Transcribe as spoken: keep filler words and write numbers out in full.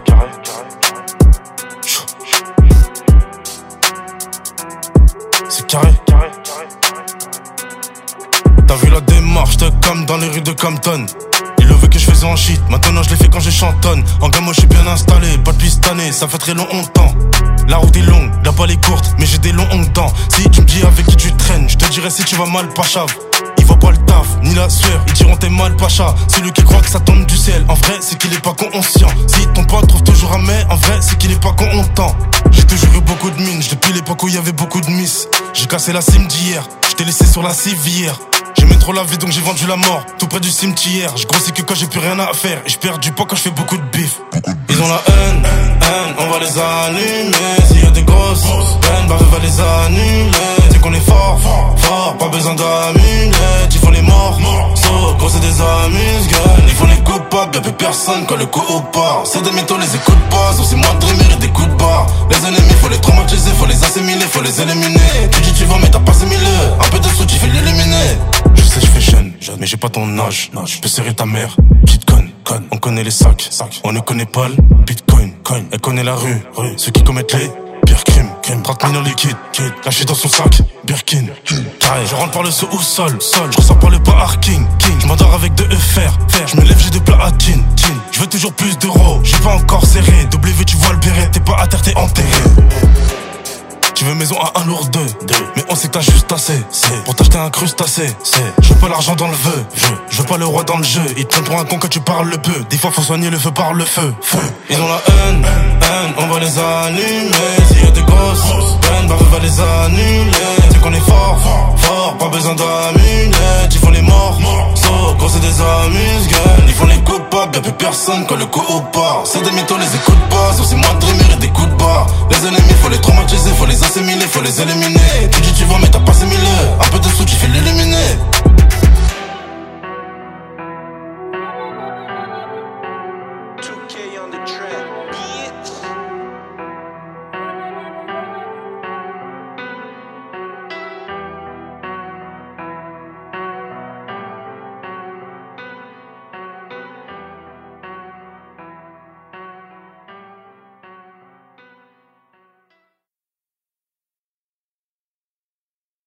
C'est carré. T'as vu la démarche, t'es comme dans les rues de Compton. Il le veut que je faisais en shit, maintenant je l'ai fait quand je chantonne. En gamme je suis bien installé, pas depuis cette année, ça fait très longtemps. La route est longue, la balle est courte, mais j'ai des longs dents. Si tu me dis avec qui tu traînes, je te dirai si tu vas mal, Pacha. Il voit pas le taf, ni la sueur, ils diront t'es mal, Pacha. Celui qui croit que ça tombe du ciel, en vrai c'est qu'il est pas conscient. Si ton pote trouve toujours un mais, en vrai c'est qu'il est pas content. J'ai toujours eu beaucoup de mines, depuis l'époque où il y avait beaucoup de miss. J'ai cassé la cime d'hier, je t'ai laissé sur la civière. J'aimais trop la vie donc j'ai vendu la mort, tout près du cimetière. Je grossis que quand j'ai plus rien à faire, et je perds du poids quand je fais beaucoup de bif. Ils ont la haine, haine, on va les allumer. S'il y a des grosses peines, bah va les annuler. C'est qu'on est fort, fort, pas besoin d'amulettes. Ils font les morts, so, gros c'est des amuse-gueules. Ils font les coupables, y'a plus personne quand le coup au part. C'est des mythos, les écoute pas, sauf c'est moi de dreamer et des coups de barre. Les ennemis faut les traumatiser, faut les assimiler, faut les éliminer. Tu dis tu vas mais t'as pas similé, un peu de sous tu fais l'éliminer. Je sais je fais jeune, jeune, mais j'ai pas ton âge. Je peux serrer ta mère, Bitcoin, con. On connaît les sacs, sacs. On ne connaît pas le Bitcoin, coin. Elle connaît la rue, rue. Ceux qui commettent les pires crimes, crimes. trente mille en liquide, kid. Lâché dans son sac, Birkin, carré. Je rentre par le sous-sol, sol. Je ressors par le parking, king. Je m'endors avec de E fer, fer. Je me lève, j'ai de platine, tin. Je veux toujours plus d'euros, j'ai pas encore serré. W, tu vois le béret, t'es pas à terre, t'es enterré. Tu veux maison à un lourd deux, mais on sait que t'as juste assez. C'est pour t'acheter un crustacé. C'est je veux pas l'argent dans le vœu, je, je veux pas le roi dans le jeu. Ils te prennent pour un con quand tu parles le peu. Des fois faut soigner le feu par le feu. Feu. Ils ont la haine, haine, on va les allumer. S'il y a des grosses peines, bah va les annuler. C'est qu'on est fort, fort, pas besoin d'amulettes. Ils font les morts, so, gros c'est des amuse-gueules. Ils font les coupables, y'a plus personne quand le coup au part. C'est des mythos, les écoute pas, sauf c'est moi de dreamer et des coups de barre. Les ennemis faut les traumatiser, faut les assimiler, faut les éliminer. Tu dis tu vas mais t'as pas similé, un peu de sous tu fais l'éliminer.